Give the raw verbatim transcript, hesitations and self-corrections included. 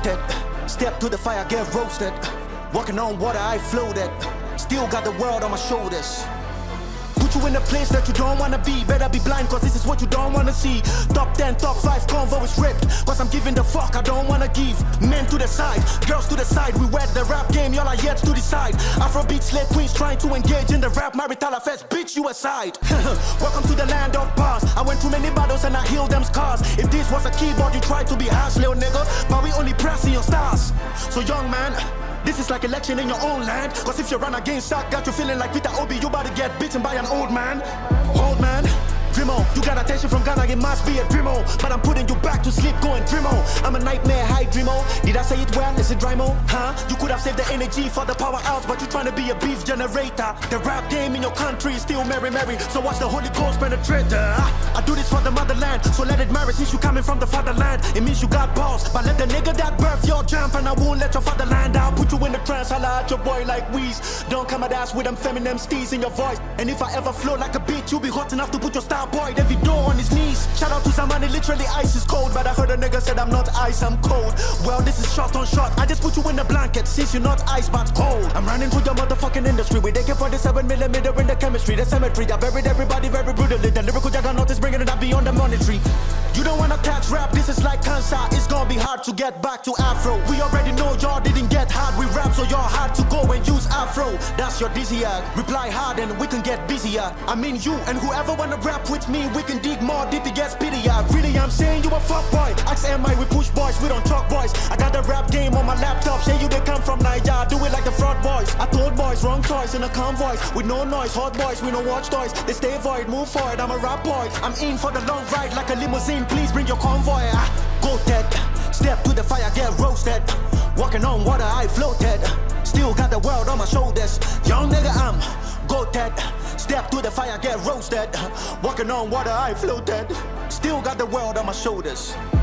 goated. Step to the fire, get roasted. Walking on water, I floated. Still got the world on my shoulders. Put you in a place that you don't wanna be. Better be blind, cause this is what you don't wanna see. Top ten, top five convo is ripped, cause I'm giving the fuck I don't wanna give. Men to the side, girls to the side. We wed the rap game, y'all are yet to decide. Afrobeat slave queens trying to engage in the rap marital affairs. Bitch, you aside. Welcome to the land of bars. I went through many battles and I healed them scars. If this was a keyboard, you tried to be harsh, little nigga, but we only pressing your stars. So young man, this is like election in your own land. Cause if you run against that, got you feeling like Peter Obi, you about to get beaten by an old man. Old man, Drimo, you got attention from Ghana, it must be a Drimo. But I'm putting you back to sleep going Drimo. I'm a nightmare, hi Drimo. Did I say it well? Is it Drimo? Huh? You could have saved the energy for the power out, but you're trying to be a beef generator. The rap game in your country is still merry merry, so watch the Holy Ghost penetrate. I do this for the motherland, so let it marry since you coming from the fatherland. It means you got balls, but let the nigga that birth your jump, and I won't let your fatherland out. Put you in the trance, holla at your boy like Weez. Don't come at us with them feminine steez in your voice. And if I ever flow like a bitch, you be hot enough to put your star boy every door on his knees. Shout out to somebody, literally ice is cold, but I heard a nigga said I'm not ice, I'm cold. Well, this is shot on shot, I just put you in a blanket since you're not ice but cold. I'm running through your motherfucking industry with A K forty-seven millimeter in the chemistry, the cemetery. I buried everybody very brutally. The lyrical juggernaut is bringing it up beyond the monetary. You don't wanna catch rap, this is like cancer. It's gonna be hard to get back to Afro. We already know y'all didn't get hard with rap, so y'all hard to go and use Afro. That's your dizzier. Reply hard and we can get busier. I mean you and whoever wanna rap with me, we can dig more deep, it gets pitier. Really, I'm saying you a fuck boy. Ask M I, we push boys, we don't talk boys. I got the rap game on my laptop, say you they come from Niger, do it like the fraud boys. I told boys, wrong choice in a convoy. With no noise, hot boys, we don't watch toys. They stay void, move forward, I'm a rap boy. I'm in for the long ride like a limousine, please bring your convoy. Ah, go dead, step to the fire, get roasted. Walking on water, I floated. Still got the world on my shoulders. Young nigga, I'm goated. Step to the fire, get roasted. Walking on water, I floated. Still got the world on my shoulders.